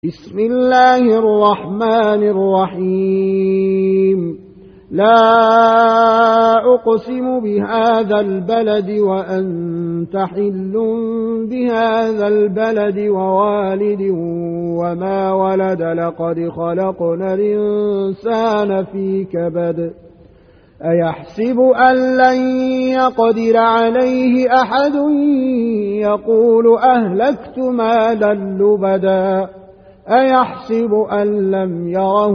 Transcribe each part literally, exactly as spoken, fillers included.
بسم الله الرحمن الرحيم لا أقسم بهذا البلد وأنت حل بهذا البلد ووالد وما ولد لقد خلقنا الإنسان في كبد أيحسب أن لن يقدر عليه أحد يقول أهلكت مالا لبدا أيحسب أن لم يره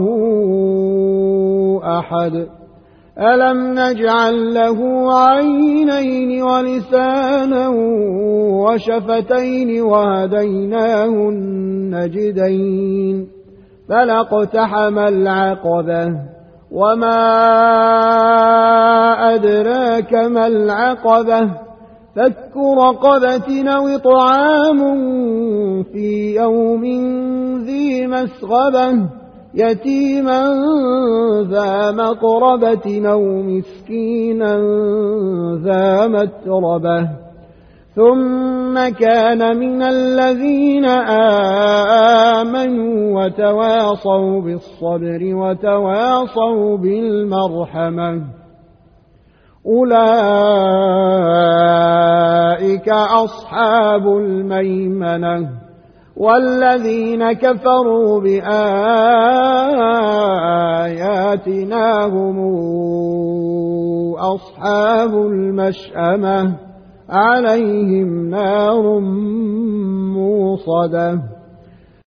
أحد ألم نجعل له عينين ولسانا وشفتين وهديناه النجدين فلاقتحم العقبة وما أدراك ما العقبة فك رقبة أو إطعام في يوم ذي مسغبة يتيما ذا مقربة أو مسكينا ذا متربة ثم كان من الذين آمنوا وتواصوا بالصبر وتواصوا بالمرحمة أولئك أصحاب الميمنة والذين كفروا بآياتنا هم أصحاب المشأمة عليهم نار موصدة.